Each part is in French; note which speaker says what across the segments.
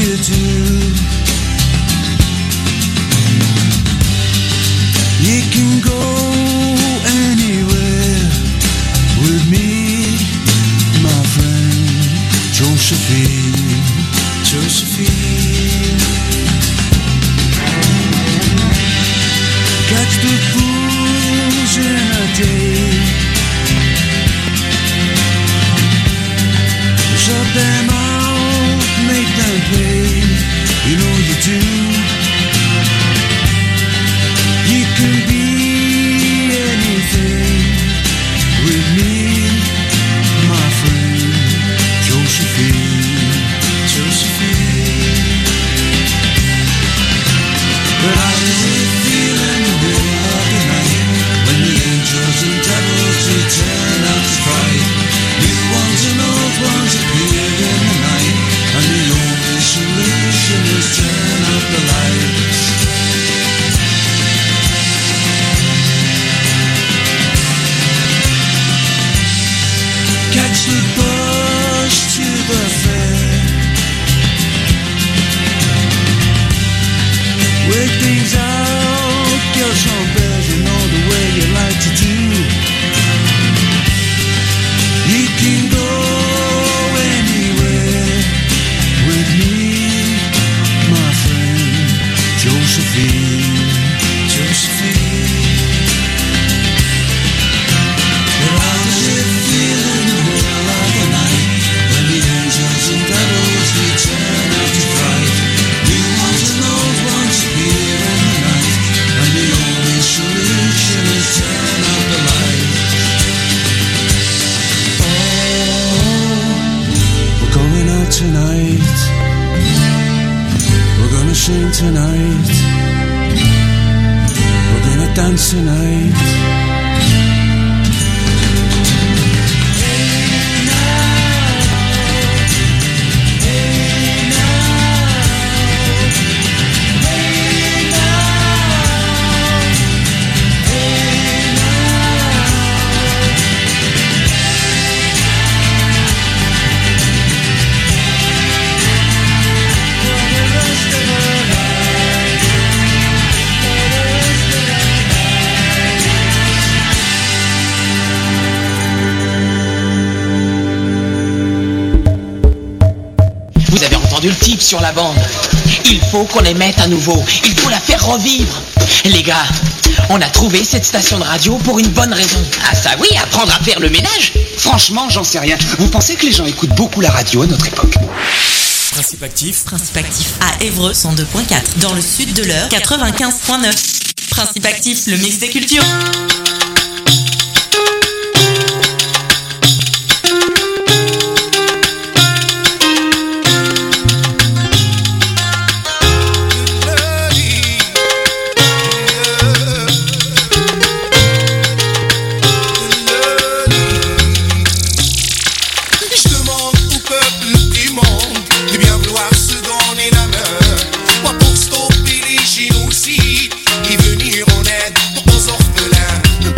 Speaker 1: you do. You can go anywhere with me, my friend Josephine, Josephine. Catch the fools in a day, shut them out, make them pay. You know you do. You can be anything with me, my friend Josephine, Josephine. But how does it feel in the middle of the night when the angels and devils they turn out to fight? New ones and old ones appear in the night, and the only solution is turn out the lights. Catch the bus to the fair, work things out, kill some bears, you know the way you like to do. You can go anywhere with me, my friend Josephine, Josephine. But how does it feel in the middle of the night when the angels and devils they turn out to fight? New ones and old ones appear in the night, and the only solution is turn out the light. We're going out tonight. We're gonna sing tonight. We're gonna dance tonight.
Speaker 2: Le type sur la bande. Il faut qu'on les mette à nouveau. Il faut la faire revivre. Les gars, on a trouvé cette station de radio pour une bonne raison.
Speaker 3: Ah ça oui, apprendre à faire le ménage. Franchement, j'en sais rien. Vous pensez que les gens écoutent beaucoup la radio à notre époque?
Speaker 4: Principe actif.
Speaker 5: Principe actif à Évreux 102.4. Dans le sud de l'Eure 95.9. Principe actif, le mix des cultures.
Speaker 6: Pour stopper les génocides et venir en aide aux orphelins.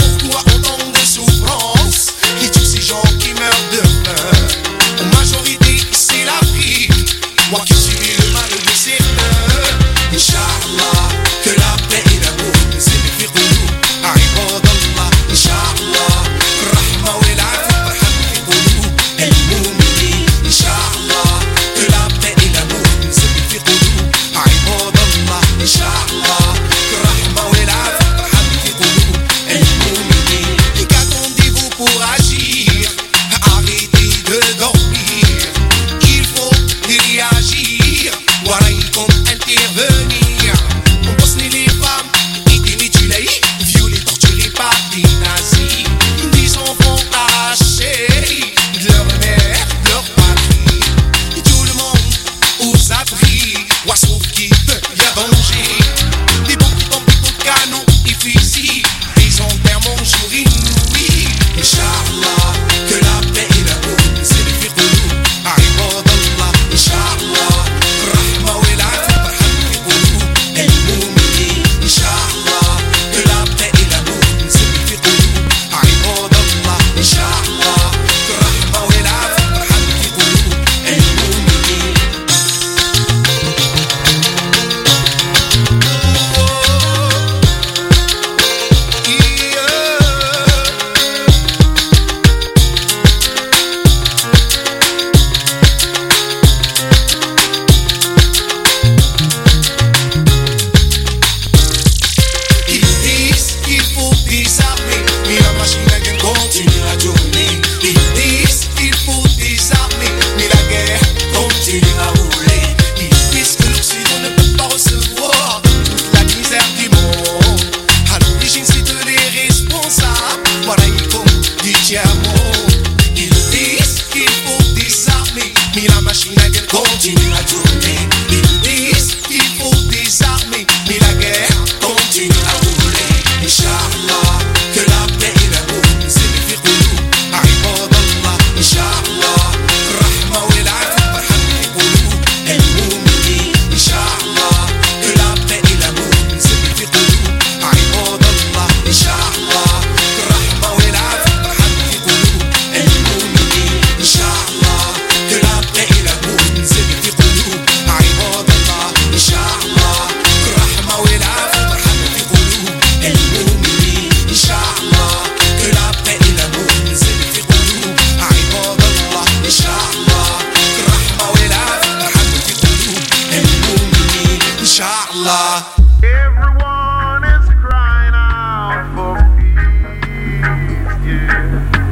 Speaker 6: mourra.
Speaker 7: Everyone is crying out for peace, yeah.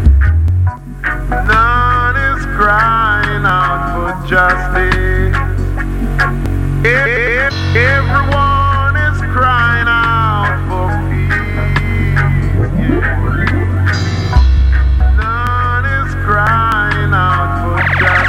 Speaker 7: None is crying out for justice. Everyone is crying out for peace, yeah. None is crying out for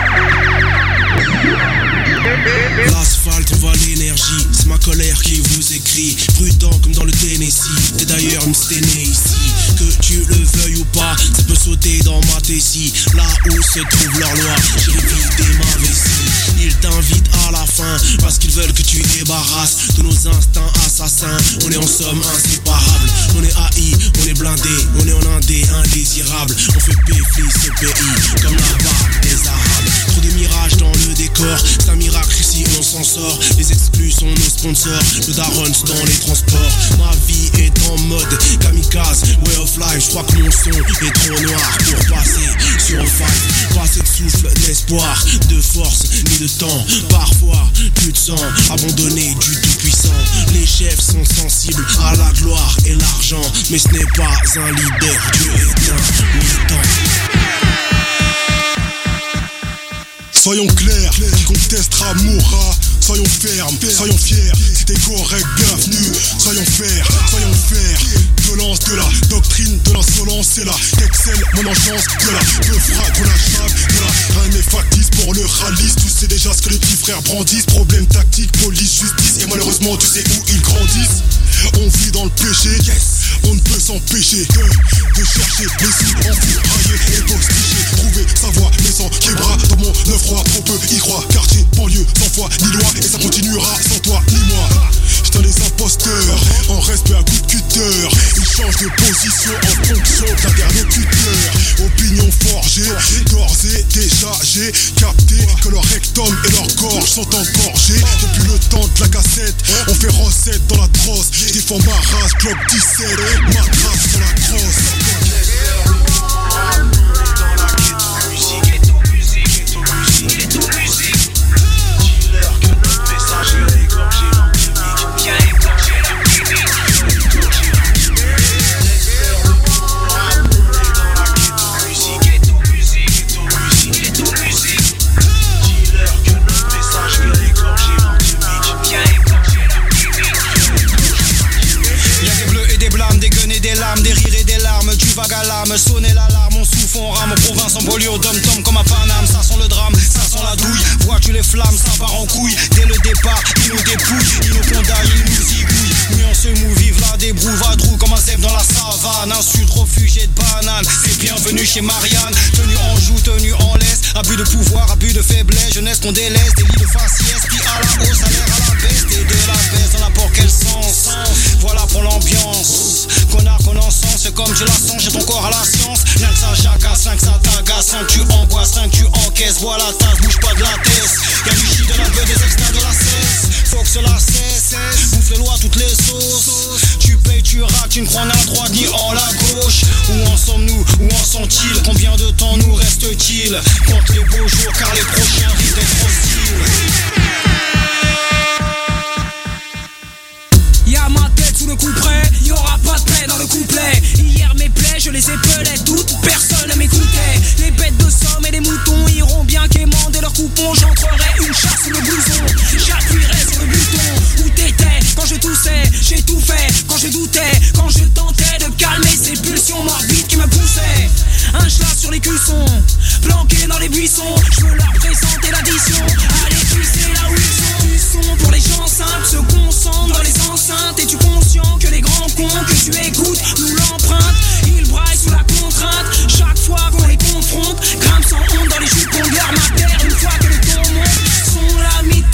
Speaker 7: justice.
Speaker 6: L'asphalte voit l'énergie, c'est ma colère qui vous écrit. Prudent comme dans le Tennessee, t'es d'ailleurs une sténée ici. Que tu le veuilles ou pas, ça peut sauter dans ma tessie. Là où se trouve leur loi, j'ai vidé ma vessie. Ils t'invitent à la fin, parce qu'ils veulent que tu débarrasses de nos instincts assassins. On est en somme inséparables, on est haï, on est blindé, on est en indé, indésirable. On fait péfli ce pays, comme la barbe des arabes. Trop de mirages dans le décor, c'est un miracle ici on s'en sort. Les exclus sont nos sponsors, le darons dans les transports. Ma vie est en mode kamikaze, way of life. Je crois que mon son est trop noir pour passer sur un fight. Passer de souffle, d'espoir, de force, ni de temps. Parfois, plus de sang, abandonné du tout-puissant. Les chefs sont sensibles à la gloire et l'argent, mais ce n'est pas un leader, Dieu est un militant.
Speaker 8: Soyons clairs, qui contestera mourra. Soyons fermes, soyons fiers. Si t'es correct, bienvenue. Soyons fers. Violence de la doctrine, de l'insolence, c'est là qu'excelle mon enchance. De la peufra, de la chave, de la rien n'est factice pour le rallye. Tu sais déjà ce que les petits frères brandissent. Problème tactique, police, justice. Et malheureusement tu sais où ils grandissent. On vit dans le péché, on ne peut s'empêcher que de chercher les sous enfouraillés et postichés. Trouver sa voie mais sans québra. Dans mon œuf froid, trop peu y croire. Quartier, banlieue, sans foi ni loi. Et ça continuera sans toi ni moi. J't'en les imposteurs, en respect à coup de cutter. Ils changent de position en fonction de l'interlocuteur. Opinion forgée, d'ores et déjà j'ai capté que leur rectum et leur gorge sont engorgés. Depuis le temps de la cassette, on fait recette dans la trosse. Défends ma race, bloc 17, ma trace sur la crosse.
Speaker 9: Des rires et des larmes, tu vagues à l'âme. Sonner l'alarme, on souffle, on rame. Province en bolio, dom-tom comme à Paname. Ça sent le drame, ça sent la douille. Vois-tu les flammes, ça part en couille. Dès le départ, ils nous dépouillent. Ils nous condamnent, ils nous zigouillent. Oui, on se mou, vive la débrouille. Vadrouille comme un zèbre dans la savane. Insulte, réfugié de banane. C'est bienvenue chez Marianne. Tenue en joue, tenue en laisse. Abus de pouvoir, abus de faiblesse. Jeunesse qu'on délaisse, des lits de faciès. Puis à la hausse, salaire à la baisse. Et de la baisse dans n'importe quel sens. Voilà pour l'ambiance. Connard, qu'on en sent, c'est comme tu la sens, j'ai ton corps à la science. Rien que ça jacasse, 5 ça t'agace, 5 tu angoisses, 5 tu encaisses. Voilà tasse, bouge pas de la tête. Y'a du shit de la beuh, des extraits de la cesse. Faut que cela cesse, bouffe les lois, toutes les sauces. Tu payes, tu rates, tu ne crois ni à droite ni en la gauche. Où en sommes-nous, où en sont-ils? Combien de temps nous reste-t-il? Compte les beaux jours, car les prochains risquent d'être hostiles.
Speaker 10: Y'a ma tête sous le couperet, y'aura pas de paix dans le couplet. Hier mes plaies, je les épelais toutes, personne ne m'écoutait. Les bêtes de somme et les moutons iront bien quémander leurs coupons. J'entrerai une chasse sous le blouson, j'appuierai sur le bouton. Où t'étais quand je toussais, j'ai tout fait quand je doutais. Quand je tentais de calmer ces pulsions morbides qui me poussaient. Un schlag sur les cuissons, planqué dans les buissons. Je veux leur présenter l'addition, allez tu sais là où ils sont. Du son pour les gens simples, se concentrent dans les enceintes. Es-tu conscient que les grands cons que tu écoutes nous l'empruntent? Ils braillent sous la contrainte, chaque fois qu'on les confronte. Grimpe sans honte dans les jupons de l'armataire. Une fois que le ton monte, sont la mythe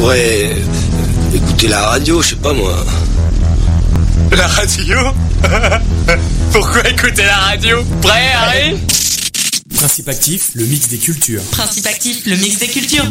Speaker 11: pourrait écouter la radio, je sais pas moi.
Speaker 12: La radio? Pourquoi écouter la radio? Prêt, Harry?
Speaker 4: Principe actif, le mix des cultures.
Speaker 5: Principe actif, le mix des cultures.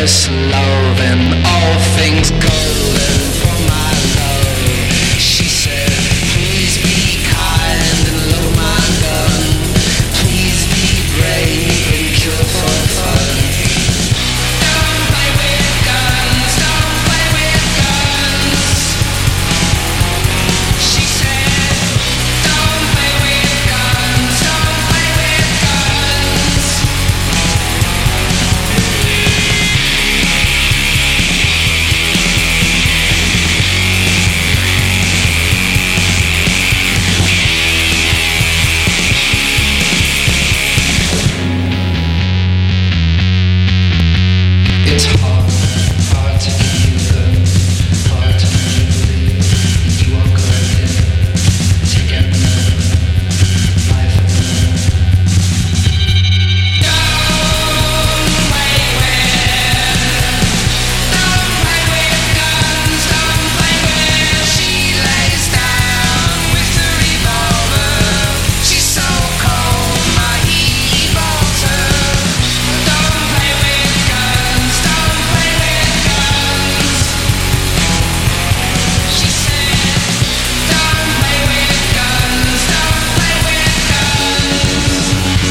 Speaker 1: endless love and all things golden for my love. She said, please be kind and load my gun. Please be brave and kill for fun. Don't play with guns, don't play with guns. She said, don't play with guns, don't play with guns. It's hard to give you good, hard to make you believe you are good to get the life of the Don't play with guns, don't play with. She lays down with the revolver. She's so cold, my revolter. Don't play with guns, don't play with guns. She said, don't play with guns, don't play with guns.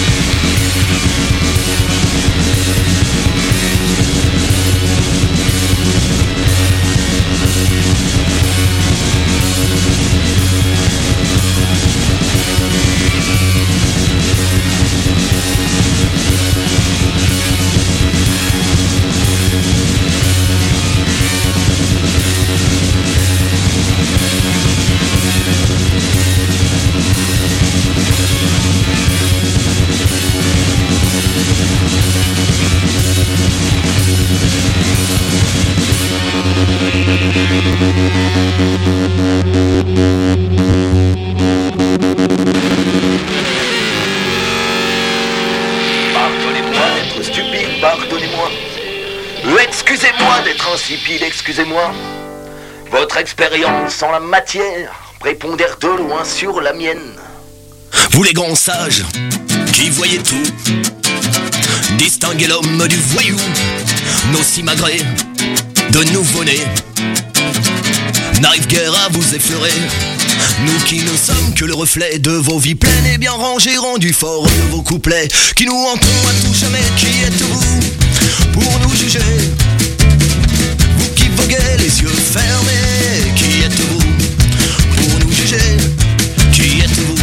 Speaker 13: Pardonnez-moi d'être stupide, pardonnez-moi. Excusez-moi d'être insipide, excusez-moi. Votre expérience en la matière prépondère de loin sur la mienne.
Speaker 14: Vous les grands sages qui voyez tout, distinguez l'homme du voyou, nos simagrées de nouveau-nés n'arrivent guère à vous effleurer. Nous qui ne sommes que le reflet de vos vies pleines et bien rangées, rendus forts de vos couplets, qui nous hantons à tout jamais. Qui êtes-vous pour nous juger? Vous qui voguez les yeux fermés, qui êtes-vous pour nous juger? Qui êtes-vous?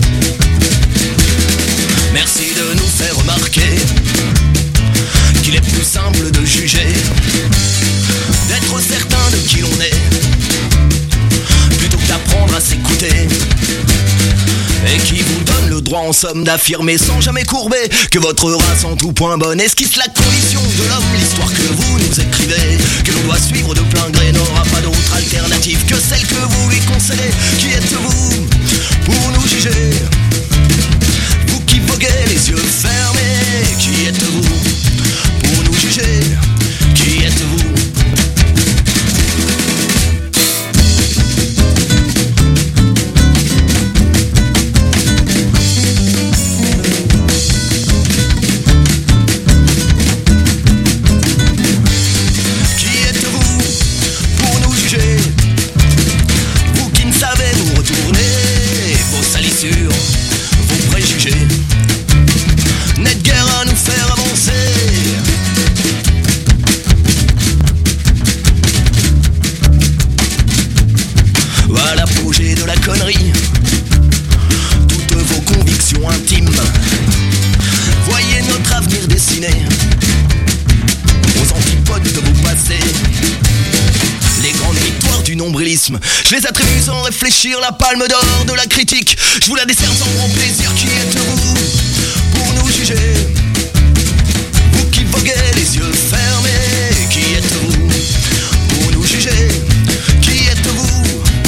Speaker 14: Merci de nous faire remarquer qu'il est plus simple de juger, d'être certain de qui l'on est, plutôt que d'apprendre à s'écouter, et qui vous donne le droit en somme d'affirmer sans jamais courber que votre race en tout point bonne esquisse la condition de l'homme. L'histoire que vous nous écrivez, que l'on doit suivre de plein gré, n'aura pas d'autre alternative que celle que vous lui concédez. Qui êtes-vous pour nous juger? Vous qui voguez les yeux fermés, qui êtes-vous pour nous juger? Qui êtes-vous? Vous qui ne savez vous retourner vos salissures, vos préjugés, n'êtes guère à nous faire avancer. À l'apogée de la connerie, toutes vos convictions intimes, voyez notre avenir dessiné aux antipodes de vos passés. Les grandes victoires du nombrilisme, je les attribue sans réfléchir, la palme d'or de la critique, je vous la décerne sans grand plaisir. Qui êtes-vous pour nous juger? Vous qui voguez les yeux fermés, qui êtes-vous pour nous juger? Qui êtes-vous?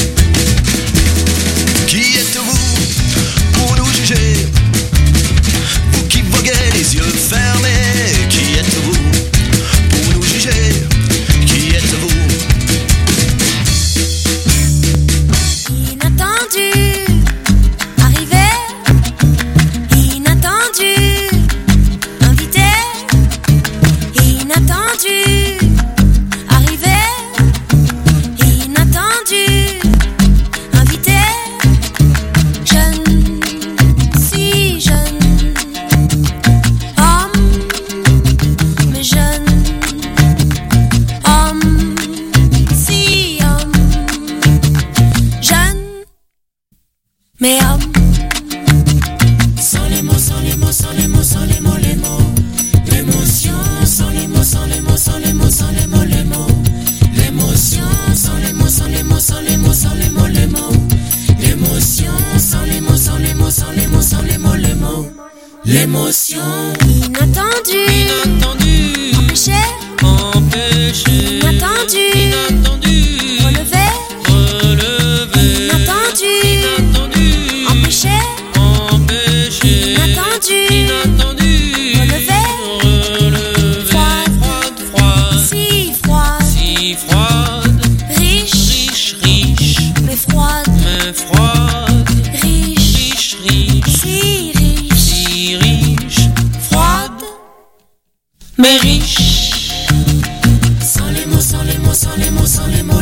Speaker 14: Qui êtes-vous pour nous juger? Vous qui voguez les yeux fermés, qui êtes-vous pour nous juger? Qui êtes-vous?
Speaker 15: Inattendu, arrivé, inattendu, invité, inattendu.
Speaker 1: l'émotion
Speaker 15: inattendue.